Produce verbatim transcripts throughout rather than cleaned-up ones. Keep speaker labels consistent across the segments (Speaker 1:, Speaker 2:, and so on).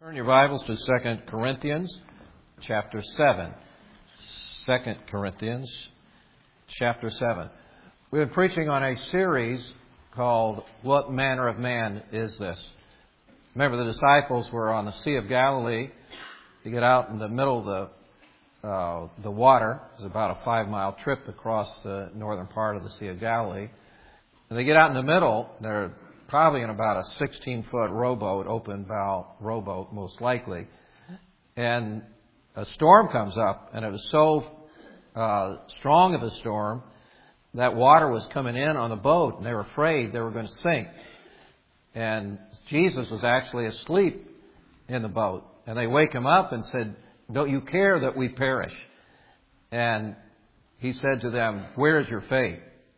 Speaker 1: Turn your Bibles to Second Corinthians chapter seven. Second Corinthians chapter seven. We've been preaching on a series called What Manner of Man Is This? Remember, the disciples were on the Sea of Galilee. To get out in the middle of the, uh, the water. It was about a five-mile trip across the northern part of the Sea of Galilee. And they get out in the middle. They're probably in about a sixteen-foot rowboat, open bow rowboat, most likely. And a storm comes up, and it was so uh, strong of a storm that water was coming in on the boat, and they were afraid they were going to sink. And Jesus was actually asleep in the boat. And they wake him up and said, "Don't you care that we perish?" And he said to them, "Where is your faith?"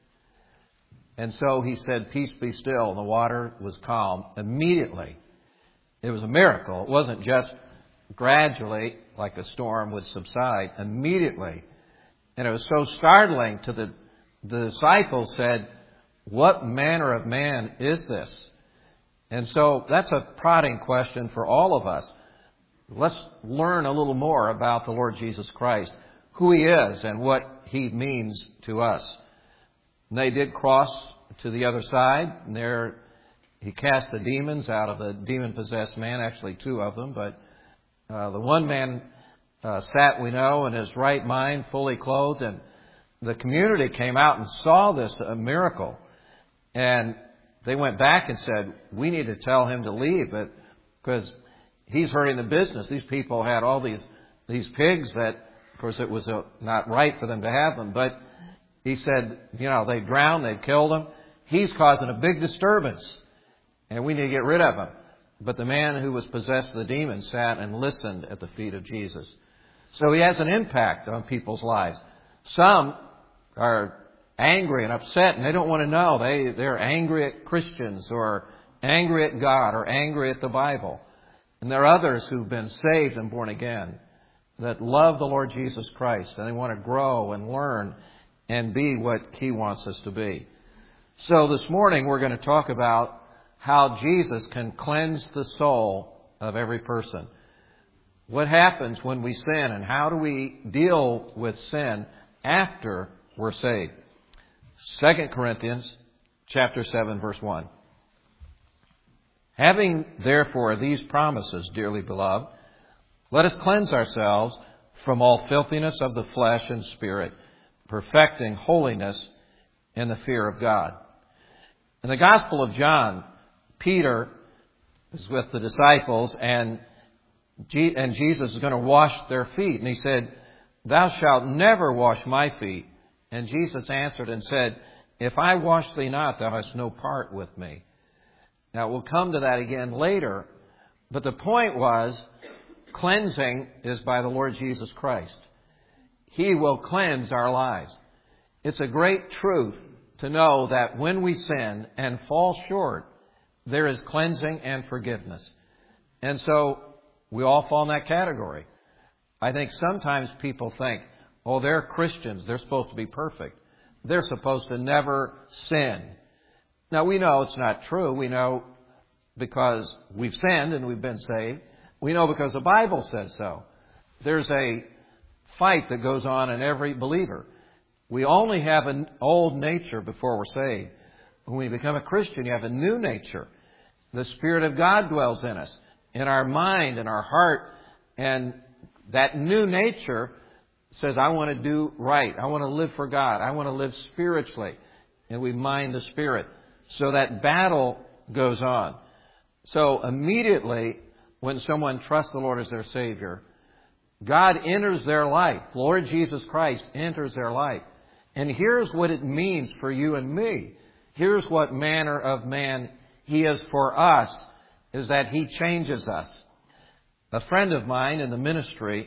Speaker 1: And so he said, "Peace be still." And the water was calm immediately. It was a miracle. It wasn't just gradually, like a storm would subside, immediately. And it was so startling to the, the disciples said, "What manner of man is this?" And so that's a prodding question for all of us. Let's learn a little more about the Lord Jesus Christ, who He is and what He means to us. And they did cross to the other side. And there He cast the demons out of the demon-possessed man, actually two of them. But uh, the one man uh, sat, we know, in his right mind, fully clothed. And the community came out and saw this a miracle. And they went back and said, "We need to tell him to leave, but because he's hurting the business." These people had all these these pigs that, of course, it was uh, not right for them to have them. But he said, you know, they've drowned, they've killed them. He's causing a big disturbance, and we need to get rid of him. But the man who was possessed of the demon sat and listened at the feet of Jesus. So he has an impact on people's lives. Some are angry and upset, and they don't want to know. They, they're angry at Christians or angry at God or angry at the Bible. And there are others who've been saved and born again that love the Lord Jesus Christ, and they want to grow and learn and be what He wants us to be. So this morning we're going to talk about how Jesus can cleanse the soul of every person. What happens when we sin, and how do we deal with sin after we're saved? Second Corinthians chapter seven, verse one. "Having therefore these promises, dearly beloved, let us cleanse ourselves from all filthiness of the flesh and spirit, perfecting holiness in the fear of God." In the Gospel of John, Peter is with the disciples, and G- and Jesus is going to wash their feet. And he said, "Thou shalt never wash my feet." And Jesus answered and said, "If I wash thee not, thou hast no part with me." Now, we'll come to that again later. But the point was, cleansing is by the Lord Jesus Christ. He will cleanse our lives. It's a great truth to know that when we sin and fall short, there is cleansing and forgiveness. And so we all fall in that category. I think sometimes people think, oh, they're Christians. They're supposed to be perfect. They're supposed to never sin. Now, we know it's not true. We know because we've sinned and we've been saved. We know because the Bible says so. There's a fight that goes on in every believer. We only have an old nature before we're saved. When we become a Christian, you have a new nature. The Spirit of God dwells in us, in our mind, in our heart. And that new nature says, I want to do right. I want to live for God. I want to live spiritually. And we mind the Spirit. So that battle goes on. So immediately when someone trusts the Lord as their Savior, God enters their life. Lord Jesus Christ enters their life. And here's what it means for you and me. Here's what manner of man He is for us, is that He changes us. A friend of mine in the ministry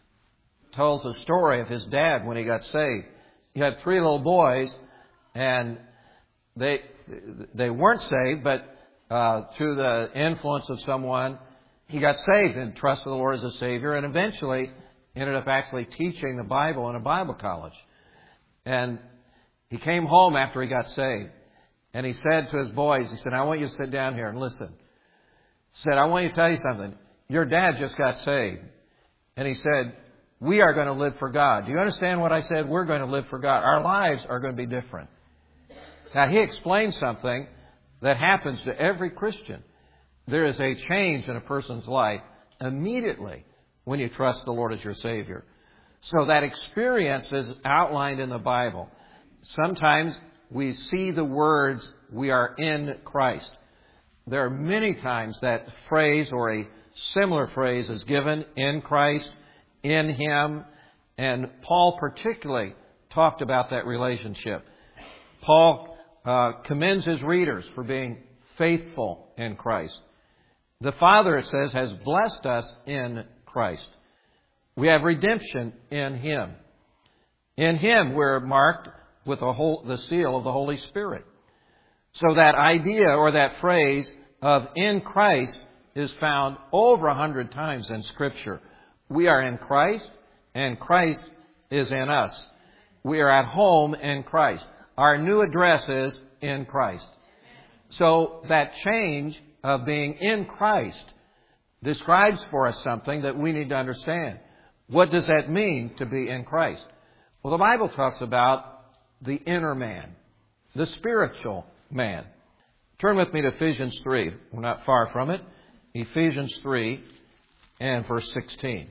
Speaker 1: tells a story of his dad when he got saved. He had three little boys, and they they weren't saved, but uh, through the influence of someone, he got saved and trusted the Lord as a Savior, and eventually ended up actually teaching the Bible in a Bible college. And he came home after he got saved, And he said to his boys, he said, I want you to sit down here and listen. He said, I want you to tell you something. your dad just got saved. And he said, we are going to live for God. Do you understand what I said? We're going to live for God. Our lives are going to be different. Now, he explained something that happens to every Christian. There is a change in a person's life immediately when you trust the Lord as your Savior. So that experience is outlined in the Bible. Sometimes we see the words, we are in Christ. There are many times that phrase or a similar phrase is given, in Christ, in Him. And Paul particularly talked about that relationship. Paul uh, commends his readers for being faithful in Christ. The Father, it says, has blessed us in Christ. We have redemption in Him. In Him we're marked with the, whole, the seal of the Holy Spirit. So that idea or that phrase of in Christ is found over a hundred times in Scripture. We are in Christ, and Christ is in us. We are at home in Christ. Our new address is in Christ. So that change of being in Christ describes for us something that we need to understand. What does that mean to be in Christ? Well, the Bible talks about the inner man, the spiritual man. Turn with me to Ephesians three. We're not far from it. Ephesians three and verse sixteen.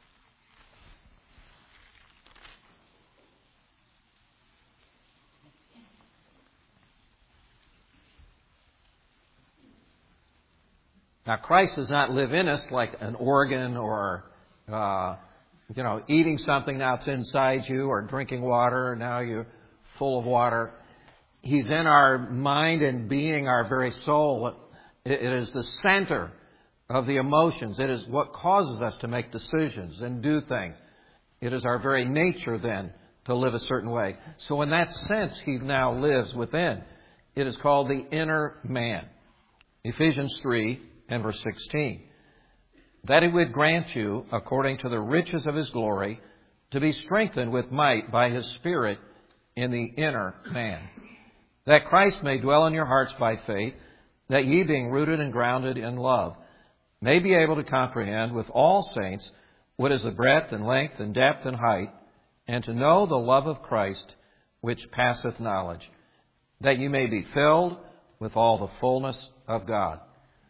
Speaker 1: Now, Christ does not live in us like an organ or, uh, you know, eating something now it's inside you, or drinking water, now you're full of water. He's in our mind and being, our very soul. It is the center of the emotions. It is what causes us to make decisions and do things. It is our very nature then to live a certain way. So in that sense, He now lives within. It is called the inner man. Ephesians three and verse sixteen. That He would grant you, according to the riches of His glory, to be strengthened with might by His Spirit in the inner man. That Christ may dwell in your hearts by faith, that ye, being rooted and grounded in love, may be able to comprehend with all saints what is the breadth and length and depth and height, and to know the love of Christ, which passeth knowledge, that you may be filled with all the fullness of God.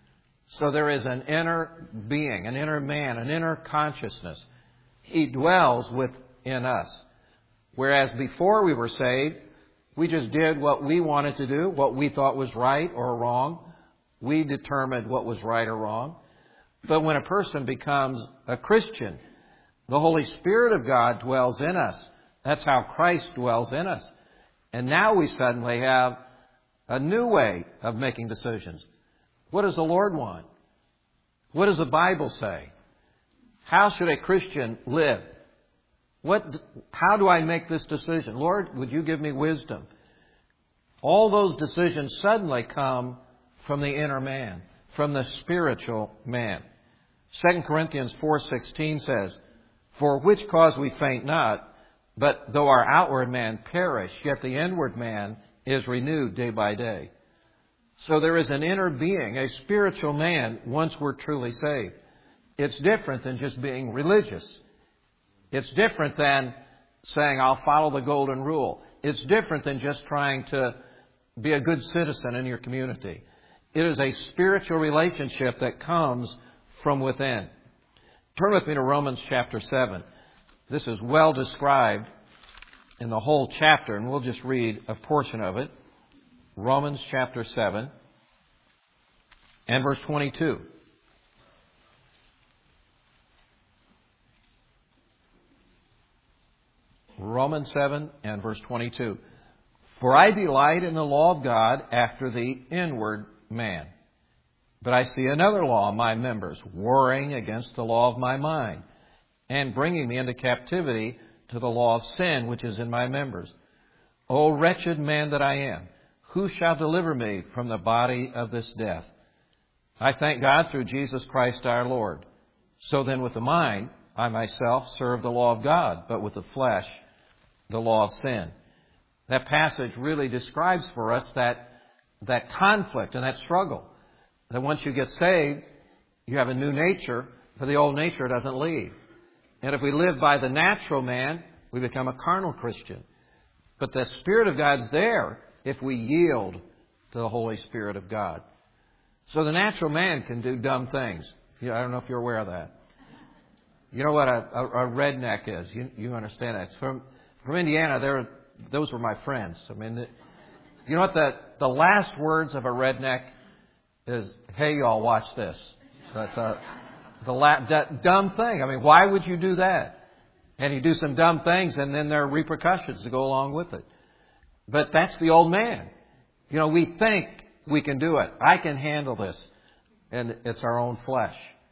Speaker 1: So there is an inner being, an inner man, an inner consciousness. He dwells within us. Whereas before we were saved, we just did what we wanted to do, what we thought was right or wrong. We determined what was right or wrong. But when a person becomes a Christian, the Holy Spirit of God dwells in us. That's how Christ dwells in us. And now we suddenly have a new way of making decisions. What does the Lord want? What does the Bible say? How should a Christian live? What? How do I make this decision? Lord, would you give me wisdom? All those decisions suddenly come from the inner man, from the spiritual man. Second Corinthians four sixteen says, for which cause we faint not, but though our outward man perish, yet the inward man is renewed day by day. So there is an inner being, a spiritual man, once we're truly saved. It's different than just being religious. It's different than saying, I'll follow the golden rule. It's different than just trying to be a good citizen in your community. It is a spiritual relationship that comes from within. Turn with me to Romans chapter seven. This is well described in the whole chapter, and we'll just read a portion of it. Romans chapter seven and verse twenty-two. Romans seven and verse twenty-two. For I delight in the law of God after the inward man. But I see another law in my members, warring against the law of my mind, and bringing me into captivity to the law of sin which is in my members. O wretched man that I am, who shall deliver me from the body of this death? I thank God through Jesus Christ our Lord. So then with the mind, I myself serve the law of God, but with the flesh, the law of sin. That passage really describes for us that, that conflict and that struggle. That once you get saved, You have a new nature, but the old nature doesn't leave. And if we live by the natural man, we become a carnal Christian. But the Spirit of God's there if we yield to the Holy Spirit of God. So the natural man can do dumb things. You know, I don't know if you're aware of that. You know what a, a, a redneck is. You, you understand that. From from Indiana, there those were my friends. I mean, the, you know what the the last words of a redneck is? Hey, y'all, watch this. That's a the la, that dumb thing. I mean, why would you do that? And you do some dumb things, and then there are repercussions to go along with it. But that's the old man. You know, we think we can do it. I can handle this, and it's our own flesh.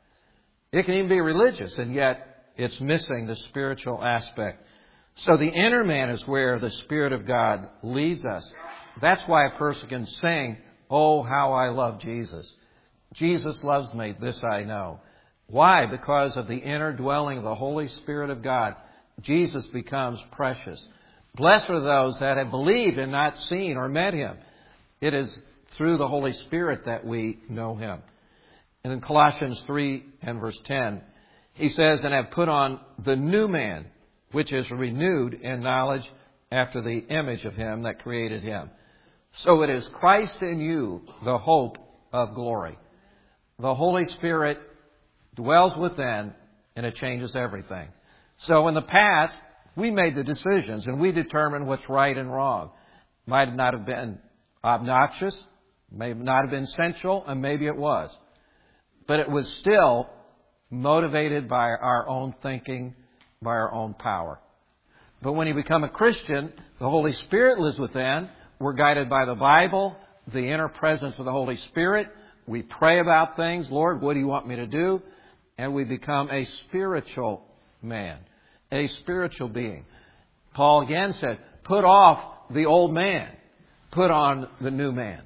Speaker 1: It can even be religious, and yet it's missing the spiritual aspect. So the inner man is where the Spirit of God leads us. That's why a person can sing, "Oh, how I love Jesus. Jesus loves me, this I know." Why? Because of the inner dwelling of the Holy Spirit of God. Jesus becomes precious. Blessed are those that have believed and not seen or met Him. It is through the Holy Spirit that we know Him. And in Colossians three and verse ten, he says, "And have put on the new man, which is renewed in knowledge after the image of Him that created him." So it is Christ in you, the hope of glory. The Holy Spirit dwells within, and it changes everything. So in the past, we made the decisions, and we determined what's right and wrong. Might not have been obnoxious, may not have been sensual, and maybe it was. But it was still motivated by our own thinking, by our own power. But when you become a Christian, the Holy Spirit lives within. We're guided by the Bible, the inner presence of the Holy Spirit. We pray about things. Lord, what do you want me to do? And we become a spiritual man, a spiritual being. Paul again said, put off the old man, put on the new man.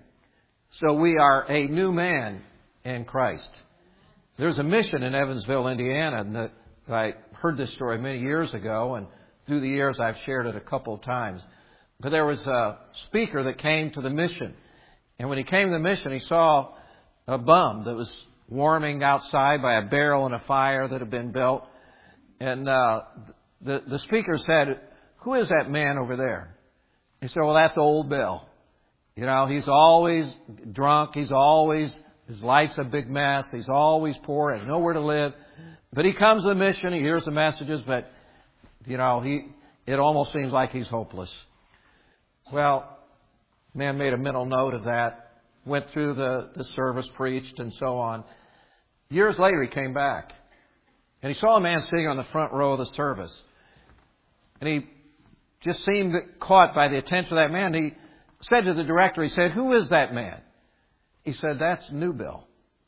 Speaker 1: So we are a new man in Christ. There's a mission in Evansville, Indiana, and the, I heard this story many years ago, and through the years I've shared it a couple of times. But there was a speaker that came to the mission, and when he came to the mission, he saw a bum that was warming outside by a barrel in a fire that had been built. And uh, the, the speaker said, "Who is that man over there?" He said, "Well, that's old Bill. You know, he's always drunk. He's always, his life's a big mess. He's always poor, has nowhere to live. But he comes to the mission, he hears the messages, but, you know, he it almost seems like he's hopeless." Well, man made a mental note of that, went through the, the service, preached, and so on. Years later, he came back, and he saw a man sitting on the front row of the service. And he just seemed caught by the attention of that man. He said to the director, he said, "Who is that man?" He said, "That's New Bill."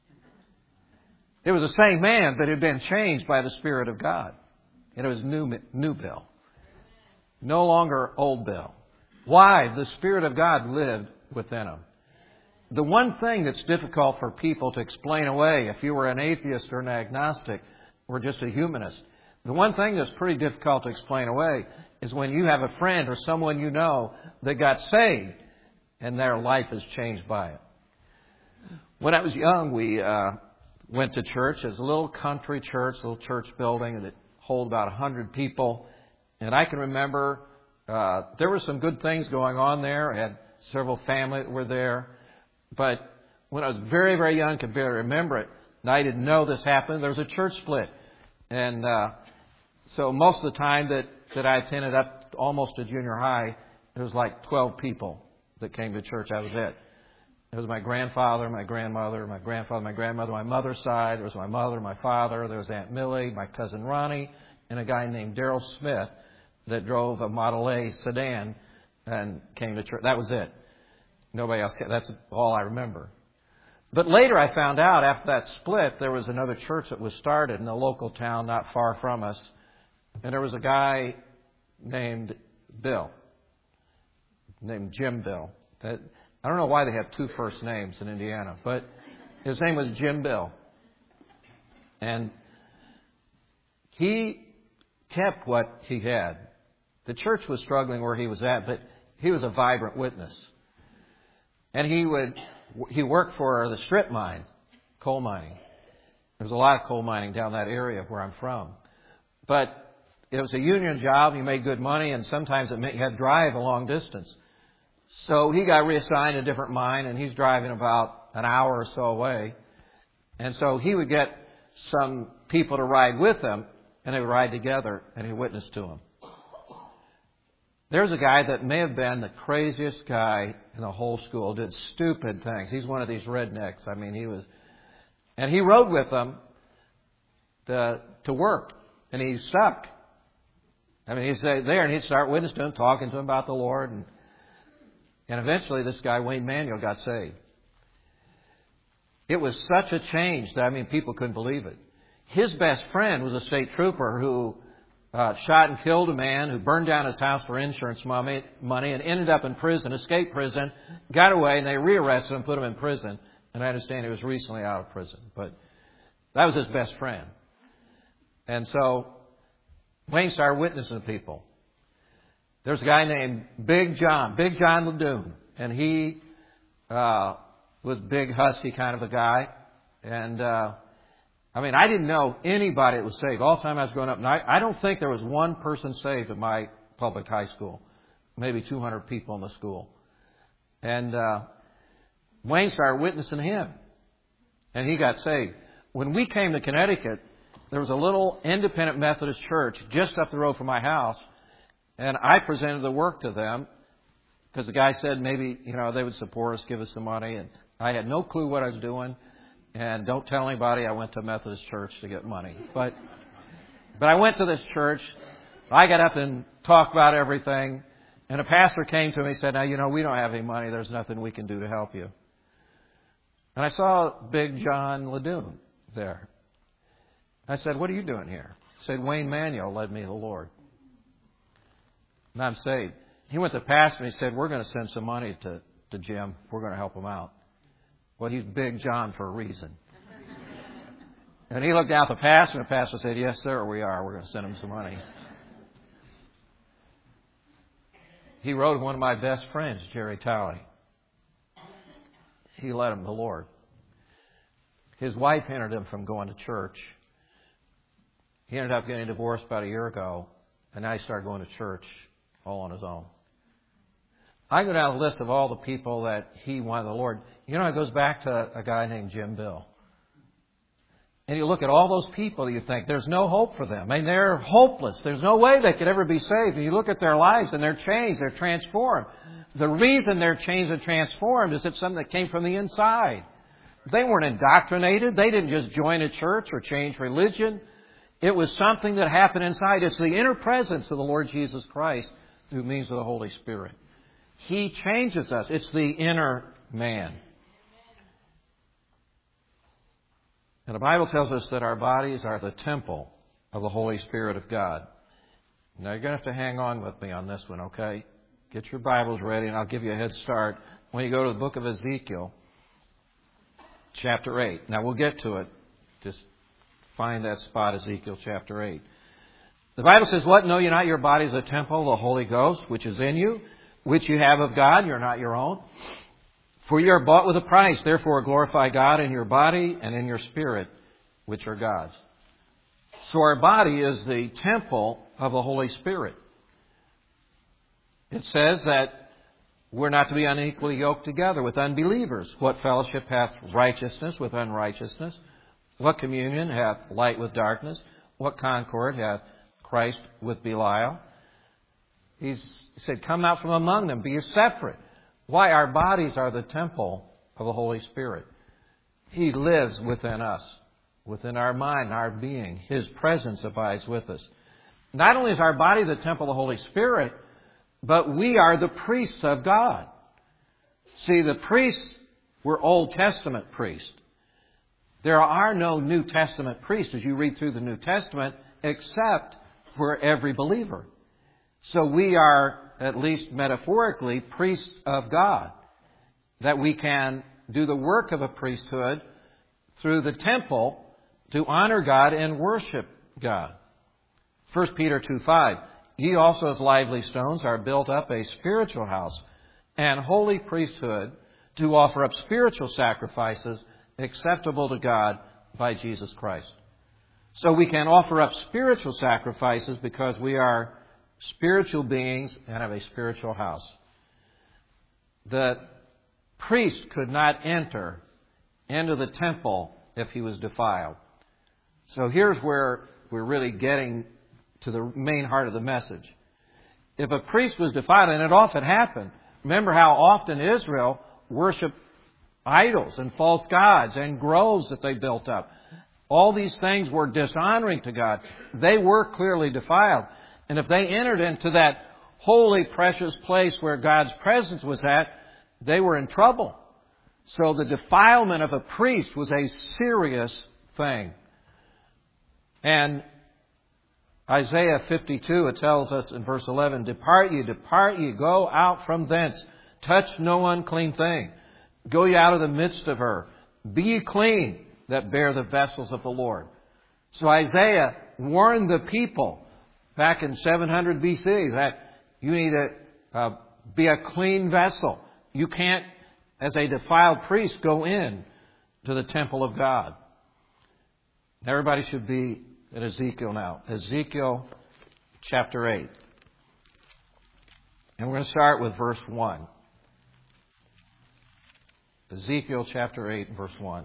Speaker 1: It was the same man, but it had been changed by the Spirit of God. And it was new, new Bill. No longer old Bill. Why? The Spirit of God lived within him. The one thing that's difficult for people to explain away, if you were an atheist or an agnostic or just a humanist, the one thing that's pretty difficult to explain away is when you have a friend or someone you know that got saved and their life is changed by it. When I was young, we uh, went to church. It was a little country church, a little church building that hold about one hundred people. And I can remember uh, there were some good things going on there. I had several family that were there. But when I was very, very young, could barely remember it, and I didn't know this happened, there was a church split. And uh, so most of the time that, that I attended up almost to junior high, there was like twelve people that came to church. That was it. It was my grandfather, my grandmother, my grandfather, my grandmother, my mother's side. There was my mother, my father. There was Aunt Millie, my cousin Ronnie, and a guy named Daryl Smith that drove a Model A sedan and came to church. That was it. Nobody else. That's all I remember. But later I found out after that split, there was another church that was started in a local town not far from us. And there was a guy named Bill, named Jim Bill. That, I don't know why they have two first names in Indiana, but his name was Jim Bill. And he kept what he had. The church was struggling where he was at, but he was a vibrant witness. And he would he worked for the strip mine, coal mining. There's a lot of coal mining down that area where I'm from. But it was a union job. You made good money, and sometimes it meant you had to drive a long distance. So he got reassigned a different mine, and he's driving about an hour or so away. And so he would get some people to ride with him, and they would ride together, and he witnessed to them. There's a guy that may have been the craziest guy in the whole school, did stupid things. He's one of these rednecks. I mean, he was... And he rode with them to, to work, and he sucked. I mean, he'd say there, and he'd start witnessing to him, talking to him about the Lord, and and eventually this guy, Wayne Manuel, got saved. It was such a change that, I mean, people couldn't believe it. His best friend was a state trooper who uh, shot and killed a man, who burned down his house for insurance money, money and ended up in prison, escaped prison, got away, and they rearrested him and put him in prison. And I understand he was recently out of prison. But that was his best friend. And so Wayne started witnessing to people. There's a guy named Big John, Big John Ledoux. And he uh, was big, husky kind of a guy. And, uh, I mean, I didn't know anybody that was saved. All the time I was growing up, and I, I don't think there was one person saved at my public high school. Maybe two hundred people in the school. And uh, Wayne started witnessing to him. And he got saved. When we came to Connecticut, there was a little independent Methodist church just up the road from my house. And I presented the work to them because the guy said maybe, you know, they would support us, give us some money. And I had no clue what I was doing. And don't tell anybody I went to a Methodist church to get money. But but I went to this church. I got up and talked about everything. And a pastor came to me and said, now, you know, we don't have any money. There's nothing we can do to help you. And I saw Big John Ledoux there. I said, what are you doing here? He said, Wayne Manuel led me to the Lord. And I'm saved. He went to the pastor and he said, we're going to send some money to, to Jim. We're going to help him out. Well, he's Big John for a reason. And he looked down at the pastor, and the pastor said, yes, sir, we are. We're going to send him some money. He wrote one of my best friends, Jerry Talley. He led him to the Lord. His wife hindered him from going to church. He ended up getting divorced about a year ago, and now he started going to church all on his own. I go down the list of all the people that he wanted the Lord. You know, it goes back to a guy named Jim Bill. And you look at all those people, you think there's no hope for them. I mean, they're hopeless. There's no way they could ever be saved. And you look at their lives and they're changed. They're transformed. The reason they're changed and transformed is it's something that came from the inside. They weren't indoctrinated. They didn't just join a church or change religion. It was something that happened inside. It's the inner presence of the Lord Jesus Christ through means of the Holy Spirit. He changes us. It's the inner man. And the Bible tells us that our bodies are the temple of the Holy Spirit of God. Now, you're going to have to hang on with me on this one, okay? Get your Bibles ready, and I'll give you a head start. When you go to the book of Ezekiel, chapter eight. Now, we'll get to it. Just find that spot, Ezekiel chapter eight. The Bible says, what? Know you not your body is a temple of the Holy Ghost, which is in you, which you have of God. You're not your own. For you are bought with a price. Therefore, glorify God in your body and in your spirit, which are God's. So our body is the temple of the Holy Spirit. It says that we're not to be unequally yoked together with unbelievers. What fellowship hath righteousness with unrighteousness? What communion hath light with darkness? What concord hath Christ with Belial? He said, come out from among them, be separate. Why? Our bodies are the temple of the Holy Spirit. He lives within us, within our mind, our being. His presence abides with us. Not only is our body the temple of the Holy Spirit, but we are the priests of God. See, the priests were Old Testament priests. There are no New Testament priests as you read through the New Testament, except for every believer. So we are, at least metaphorically, priests of God. That we can do the work of a priesthood through the temple to honor God and worship God. First Peter two five. Ye also as lively stones are built up a spiritual house and holy priesthood to offer up spiritual sacrifices acceptable to God by Jesus Christ. So we can offer up spiritual sacrifices because we are spiritual beings and have a spiritual house. The priest could not enter into the temple if he was defiled. So here's where we're really getting to the main heart of the message. If a priest was defiled, and it often happened, remember how often Israel worshiped idols and false gods and groves that they built up. All these things were dishonoring to God. They were clearly defiled. And if they entered into that holy, precious place where God's presence was at, they were in trouble. So the defilement of a priest was a serious thing. And Isaiah fifty-two, it tells us in verse eleven, Depart ye, depart ye, go out from thence, touch no unclean thing. Go ye out of the midst of her. Be ye clean that bear the vessels of the Lord. So Isaiah warned the people back in seven hundred B C that you need to uh, be a clean vessel. You can't, as a defiled priest, go in to the temple of God. Everybody should be at Ezekiel now. Ezekiel chapter eight. And we're going to start with verse one. Ezekiel chapter eight, verse one.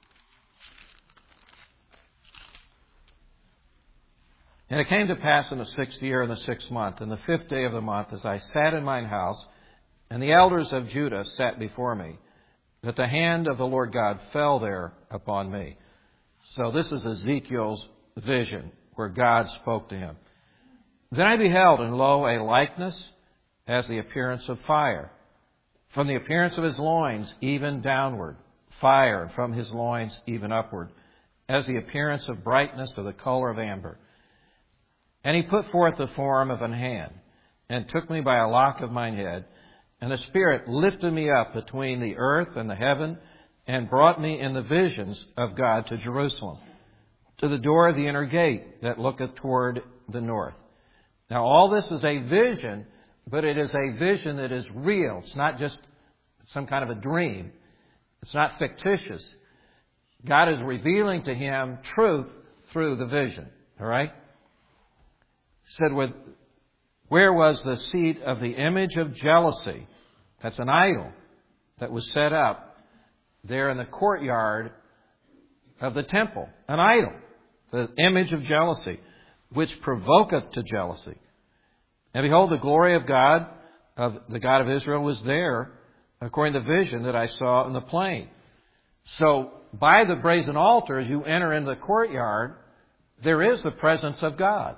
Speaker 1: And it came to pass in the sixth year, in the sixth month, in the fifth day of the month, as I sat in mine house, and the elders of Judah sat before me, that the hand of the Lord God fell there upon me. So this is Ezekiel's vision, where God spoke to him. Then I beheld, and lo, a likeness as the appearance of fire. From the appearance of his loins even downward, fire, and from his loins even upward, as the appearance of brightness of the color of amber. And he put forth the form of an hand, and took me by a lock of mine head, and the Spirit lifted me up between the earth and the heaven, and brought me in the visions of God to Jerusalem, to the door of the inner gate that looketh toward the north. Now all this is a vision, but it is a vision that is real. It's not just some kind of a dream. It's not fictitious. God is revealing to him truth through the vision. All right? Said, with, where was the seat of the image of jealousy? That's an idol that was set up there in the courtyard of the temple. An idol. The image of jealousy, which provoketh to jealousy. And behold, the glory of God, of the God of Israel, was there, according to the vision that I saw in the plain. So, by the brazen altar, as you enter into the courtyard, there is the presence of God.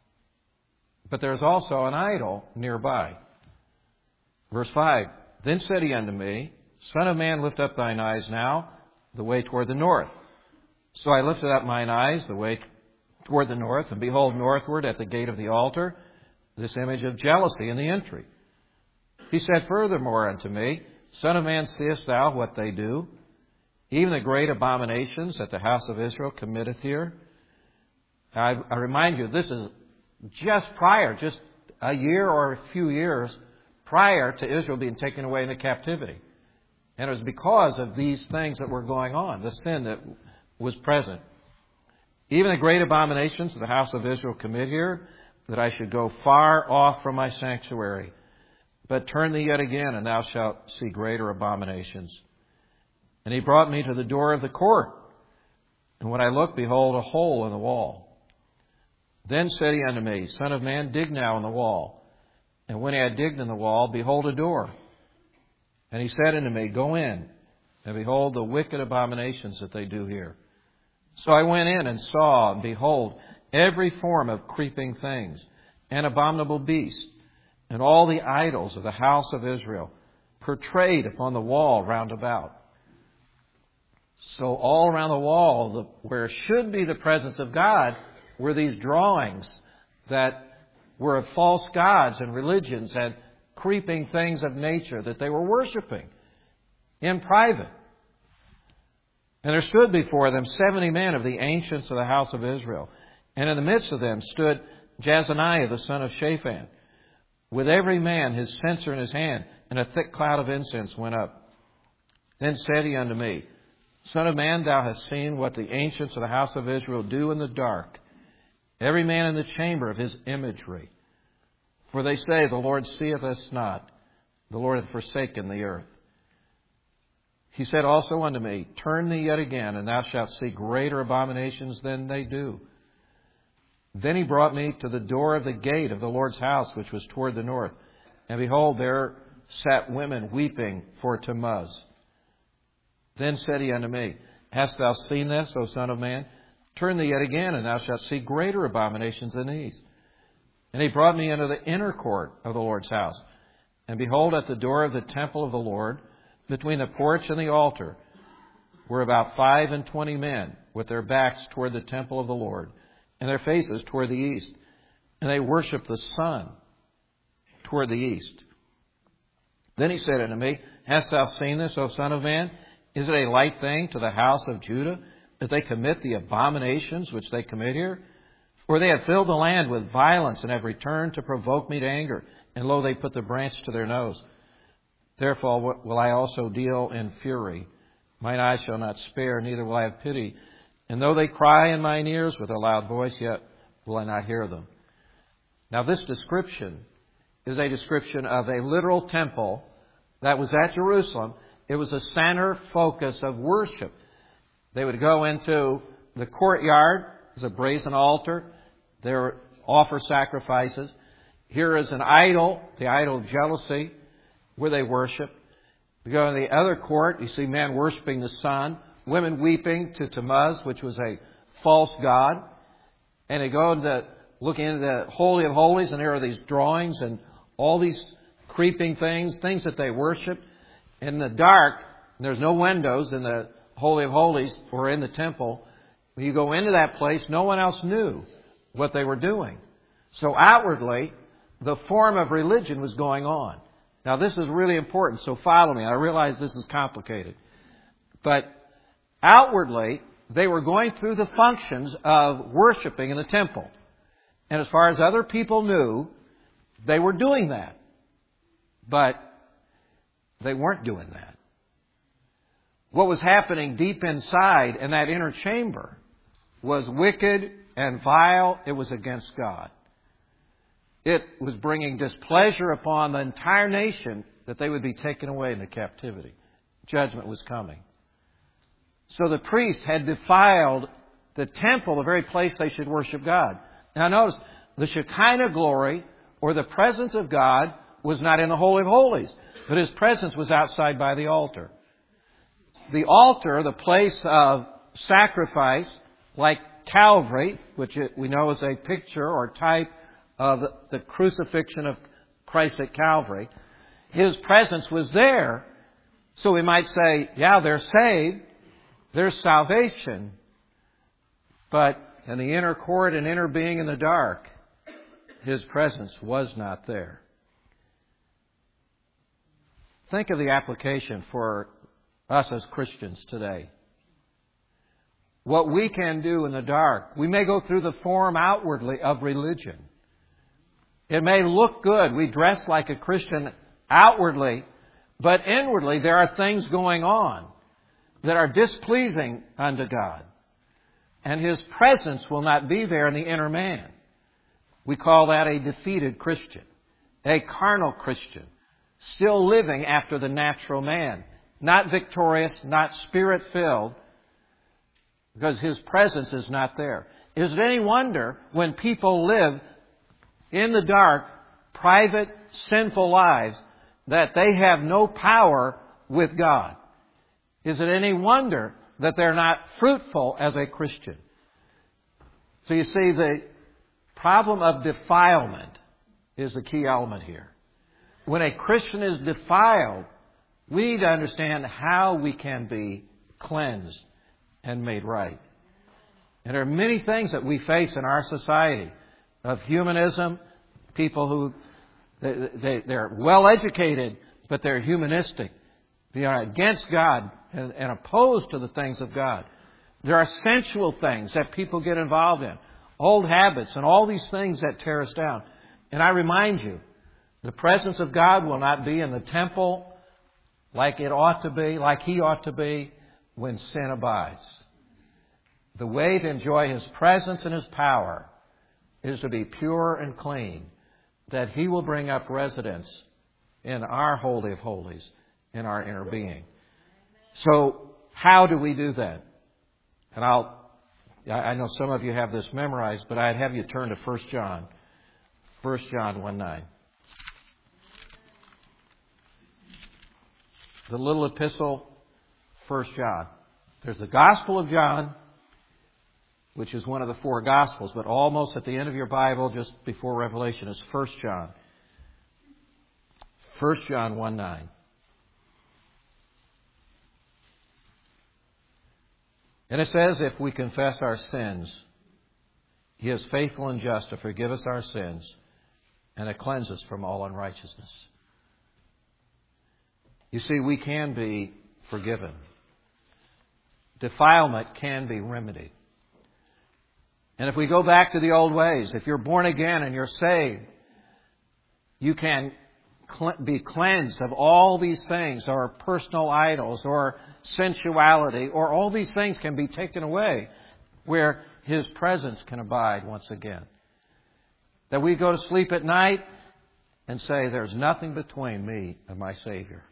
Speaker 1: But there is also an idol nearby. Verse five, Then said he unto me, Son of man, lift up thine eyes now, the way toward the north. So I lifted up mine eyes, the way toward the north, and behold, northward at the gate of the altar, this image of jealousy in the entry. He said furthermore unto me, Son of man, seest thou what they do? Even the great abominations that the house of Israel committeth here. I, I remind you, this is just prior, just a year or a few years prior to Israel being taken away into captivity. And it was because of these things that were going on, the sin that was present. Even the great abominations of the house of Israel commit here, that I should go far off from my sanctuary. But turn thee yet again, and thou shalt see greater abominations. And he brought me to the door of the court. And when I looked, behold, a hole in the wall. Then said he unto me, Son of man, dig now in the wall. And when he had digged in the wall, behold, a door. And he said unto me, Go in, and behold the wicked abominations that they do here. So I went in and saw, and behold, every form of creeping things, and abominable beast, and all the idols of the house of Israel, portrayed upon the wall round about. So all around the wall, where should be the presence of God, were these drawings that were of false gods and religions and creeping things of nature that they were worshiping in private. And there stood before them seventy men of the ancients of the house of Israel. And in the midst of them stood Jezaniah the son of Shaphan, with every man his censer in his hand, and a thick cloud of incense went up. Then said he unto me, Son of man, thou hast seen what the ancients of the house of Israel do in the dark, every man in the chamber of his imagery. For they say, the Lord seeth us not, the Lord hath forsaken the earth. He said also unto me, turn thee yet again, and thou shalt see greater abominations than they do. Then he brought me to the door of the gate of the Lord's house, which was toward the north. And behold, there sat women weeping for Tammuz. Then said he unto me, hast thou seen this, O son of man? Turn thee yet again, and thou shalt see greater abominations than these. And he brought me into the inner court of the Lord's house. And behold, at the door of the temple of the Lord, between the porch and the altar, were about five and twenty men, with their backs toward the temple of the Lord, and their faces toward the east. And they worshipped the sun toward the east. Then he said unto me, hast thou seen this, O son of man? Is it a light thing to the house of Judah that they commit the abominations which they commit here? For they have filled the land with violence and have returned to provoke me to anger. And lo, they put the branch to their nose. Therefore will I also deal in fury. Mine eyes shall not spare, neither will I have pity. And though they cry in mine ears with a loud voice, yet will I not hear them. Now this description is a description of a literal temple that was at Jerusalem. It was a center focus of worship. They would go into the courtyard. There's a brazen altar. They would offer sacrifices. Here is an idol, the idol of jealousy, where they worship. You go in the other court, you see men worshiping the sun, women weeping to Tammuz, which was a false god. And they go into looking into the Holy of Holies, and there are these drawings and all these creeping things, things that they worship. In the dark, there's no windows in the Holy of Holies or in the temple. When you go into that place, no one else knew what they were doing. So outwardly, the form of religion was going on. Now this is really important, so follow me. I realize this is complicated. But outwardly, they were going through the functions of worshiping in the temple. And as far as other people knew, they were doing that. But they weren't doing that. What was happening deep inside in that inner chamber was wicked and vile. It was against God. It was bringing displeasure upon the entire nation that they would be taken away into captivity. Judgment was coming. So the priests had defiled the temple, the very place they should worship God. Now notice, the Shekinah glory, or the presence of God, was not in the Holy of Holies, but His presence was outside by the altar. The altar, the place of sacrifice, like Calvary, which we know is a picture or type of the crucifixion of Christ at Calvary, His presence was there. So we might say, yeah, they're saved, there's salvation, but in the inner court and inner being in the dark, His presence was not there. Think of the application for us as Christians today. What we can do in the dark. We may go through the form outwardly of religion. It may look good. We dress like a Christian outwardly, but inwardly there are things going on that are displeasing unto God. And His presence will not be there in the inner man. We call that a defeated Christian, a carnal Christian, still living after the natural man, not victorious, not Spirit-filled, because His presence is not there. Is it any wonder when people live in the dark, private, sinful lives, that they have no power with God? Is it any wonder that they're not fruitful as a Christian? So you see, the problem of defilement is the key element here. When a Christian is defiled, we need to understand how we can be cleansed and made right. And there are many things that we face in our society of humanism, people who they, they, they're well educated, but they're humanistic. They are against God and, and opposed to the things of God. There are sensual things that people get involved in, old habits and all these things that tear us down. And I remind you, the presence of God will not be in the temple like it ought to be, like He ought to be, when sin abides. The way to enjoy His presence and His power is to be pure and clean, that He will bring up residence in our Holy of Holies, in our inner being. So, how do we do that? And I'll, I know some of you have this memorized, but I'd have you turn to First John. First John one nine. The little epistle, First John. There's the Gospel of John, which is one of the four Gospels, but almost at the end of your Bible, just before Revelation, is First John. First John one nine. And it says, if we confess our sins, He is faithful and just to forgive us our sins and to cleanse us from all unrighteousness. You see, we can be forgiven. Defilement can be remedied. And if we go back to the old ways, if you're born again and you're saved, you can be cleansed of all these things, or personal idols, or sensuality, or all these things can be taken away, where His presence can abide once again. That we go to sleep at night and say, there's nothing between me and my Savior.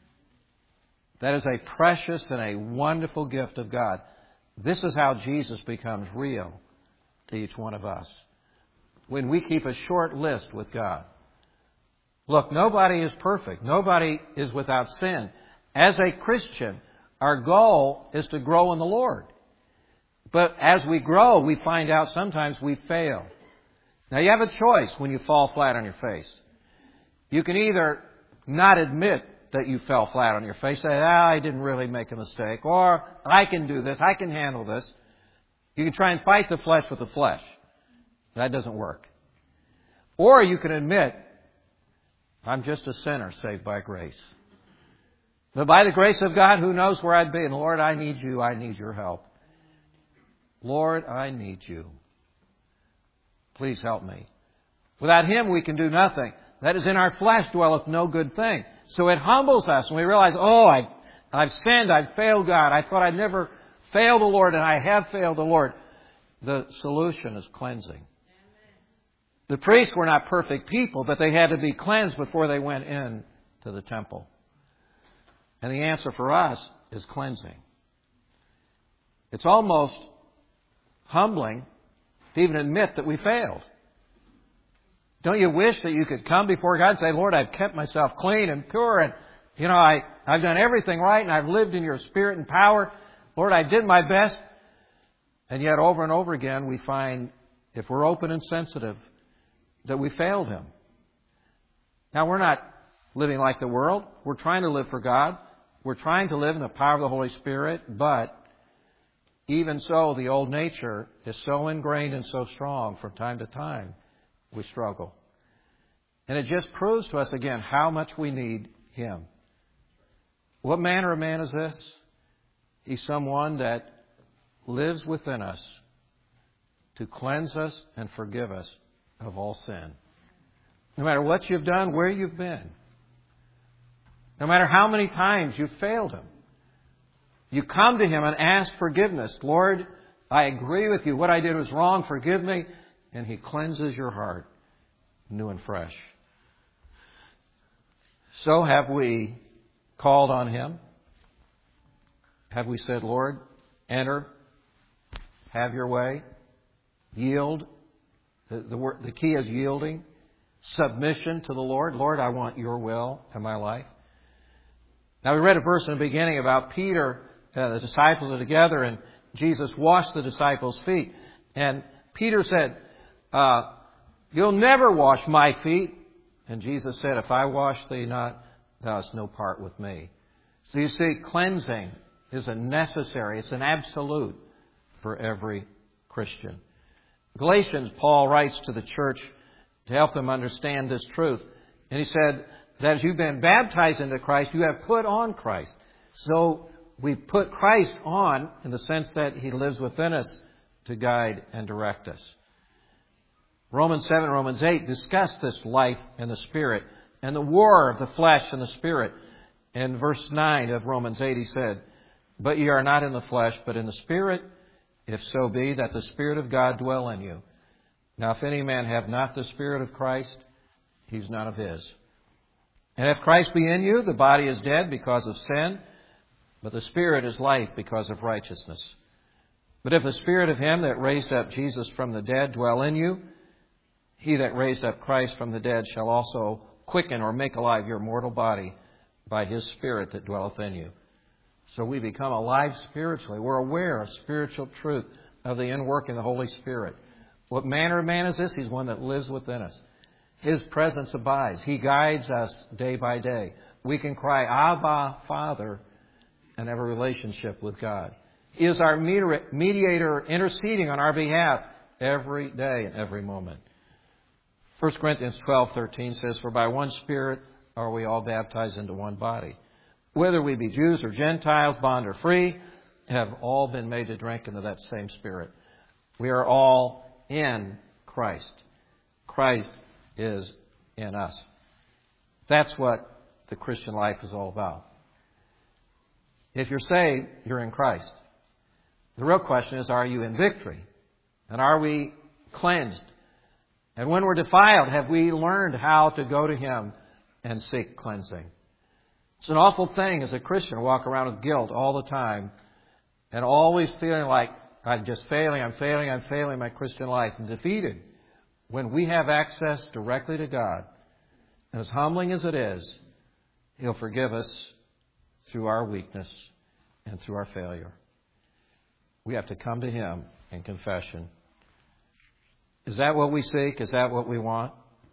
Speaker 1: That is a precious and a wonderful gift of God. This is how Jesus becomes real to each one of us. When we keep a short list with God. Look, nobody is perfect. Nobody is without sin. As a Christian, our goal is to grow in the Lord. But as we grow, we find out sometimes we fail. Now, you have a choice when you fall flat on your face. You can either not admit that you fell flat on your face, say, ah, I didn't really make a mistake, or I can do this, I can handle this. You can try and fight the flesh with the flesh. That doesn't work. Or you can admit, I'm just a sinner saved by grace. But by the grace of God, who knows where I'd be? And Lord, I need you. I need your help. Lord, I need you. Please help me. Without Him, we can do nothing. That is, in our flesh dwelleth no good thing. So it humbles us when we realize, oh, I've, I've sinned. I've failed God. I thought I'd never fail the Lord, and I have failed the Lord. The solution is cleansing. The priests were not perfect people, but they had to be cleansed before they went in to the temple. And the answer for us is cleansing. It's almost humbling to even admit that we failed. Don't you wish that you could come before God and say, Lord, I've kept myself clean and pure, and you know, I, I've done everything right, and I've lived in your Spirit and power. Lord, I did my best. And yet over and over again we find, if we're open and sensitive, that we failed Him. Now, we're not living like the world. We're trying to live for God. We're trying to live in the power of the Holy Spirit. But even so, the old nature is so ingrained and so strong from time to time, we struggle. And it just proves to us again how much we need Him. What manner of man is this? He's someone that lives within us to cleanse us and forgive us of all sin. No matter what you've done, where you've been. No matter how many times you've failed Him. You come to Him and ask forgiveness. Lord, I agree with you. What I did was wrong. Forgive me. And He cleanses your heart new and fresh. So have we called on Him? Have we said, Lord, enter, have your way, yield? The, the, word, the key is yielding, submission to the Lord. Lord, I want your will in my life. Now, we read a verse in the beginning about Peter, uh, the disciples are together, and Jesus washed the disciples' feet. And Peter said, uh, you'll never wash my feet. And Jesus said, if I wash thee not, thou hast no part with me. So you see, cleansing is a necessary, it's an absolute for every Christian. Galatians, Paul writes to the church to help them understand this truth. And he said that as you've been baptized into Christ, you have put on Christ. So we put Christ on in the sense that He lives within us to guide and direct us. Romans seven, Romans eight discuss this life in the Spirit and the war of the flesh and the Spirit. In verse nine of Romans eight, he said, But ye are not in the flesh, but in the Spirit, if so be that the Spirit of God dwell in you. Now if any man have not the Spirit of Christ, he's none of his. And if Christ be in you, the body is dead because of sin, but the Spirit is life because of righteousness. But if the Spirit of him that raised up Jesus from the dead dwell in you, he that raised up Christ from the dead shall also quicken or make alive your mortal body by his Spirit that dwelleth in you. So we become alive spiritually. We're aware of spiritual truth, of the inworking of the Holy Spirit. What manner of man is this? He's one that lives within us. His presence abides. He guides us day by day. We can cry, Abba, Father, and have a relationship with God. He is our mediator interceding on our behalf every day and every moment. First Corinthians twelve thirteen says, For by one Spirit are we all baptized into one body. Whether we be Jews or Gentiles, bond or free, have all been made to drink into that same Spirit. We are all in Christ. Christ is in us. That's what the Christian life is all about. If you're saved, you're in Christ. The real question is, are you in victory? And are we cleansed? And when we're defiled, have we learned how to go to Him and seek cleansing? It's an awful thing as a Christian to walk around with guilt all the time and always feeling like I'm just failing, I'm failing, I'm failing in my Christian life and defeated. When we have access directly to God, and as humbling as it is, He'll forgive us through our weakness and through our failure. We have to come to Him in confession. Is that what we seek? Is that what we want?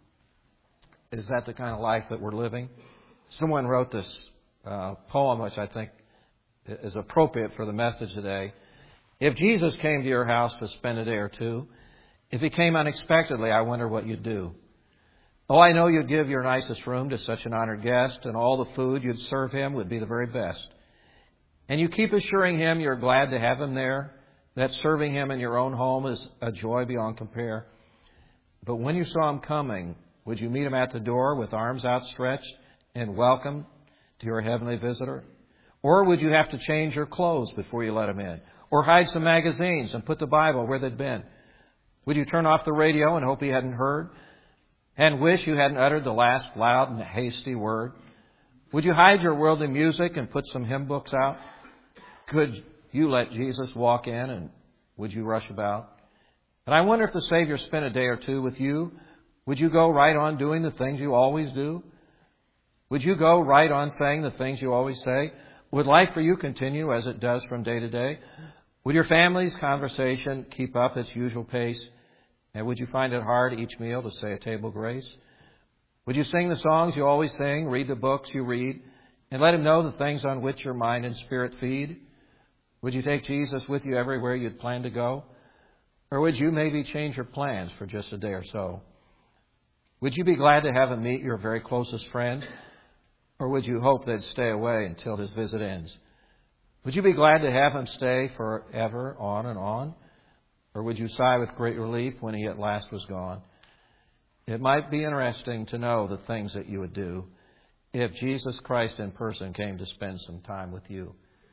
Speaker 1: Is that the kind of life that we're living? Someone wrote this uh, poem, which I think is appropriate for the message today. If Jesus came to your house to spend a day or two, if He came unexpectedly, I wonder what you'd do. Oh, I know you'd give your nicest room to such an honored guest, and all the food you'd serve Him would be the very best. And you keep assuring Him you're glad to have Him there, that serving Him in your own home is a joy beyond compare. But when you saw Him coming, would you meet Him at the door with arms outstretched and welcome to your heavenly visitor? Or would you have to change your clothes before you let Him in? Or hide some magazines and put the Bible where they'd been? Would you turn off the radio and hope He hadn't heard? And wish you hadn't uttered the last loud and hasty word? Would you hide your worldly music and put some hymn books out? Could you let Jesus walk in and would you rush about? And I wonder if the Savior spent a day or two with you, would you go right on doing the things you always do? Would you go right on saying the things you always say? Would life for you continue as it does from day to day? Would your family's conversation keep up its usual pace? And would you find it hard each meal to say a table grace? Would you sing the songs you always sing, read the books you read, and let Him know the things on which your mind and spirit feed? Would you take Jesus with you everywhere you'd plan to go? Or would you maybe change your plans for just a day or so? Would you be glad to have Him meet your very closest friends? Or would you hope they'd stay away until His visit ends? Would you be glad to have Him stay forever, on and on? Or would you sigh with great relief when He at last was gone? It might be interesting to know the things that you would do if Jesus Christ in person came to spend some time with you.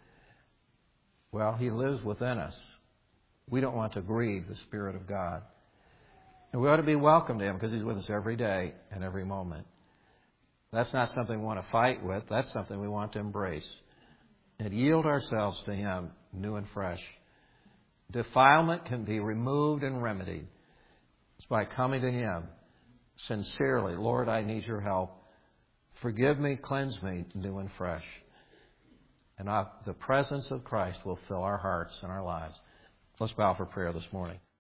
Speaker 1: Well, He lives within us. We don't want to grieve the Spirit of God. And we ought to be welcome to Him because He's with us every day and every moment. That's not something we want to fight with. That's something we want to embrace. And yield ourselves to Him new and fresh. Defilement can be removed and remedied. It's by coming to Him sincerely. Lord, I need your help. Forgive me, cleanse me, new and fresh. And the presence of Christ will fill our hearts and our lives. Let's bow for prayer this morning.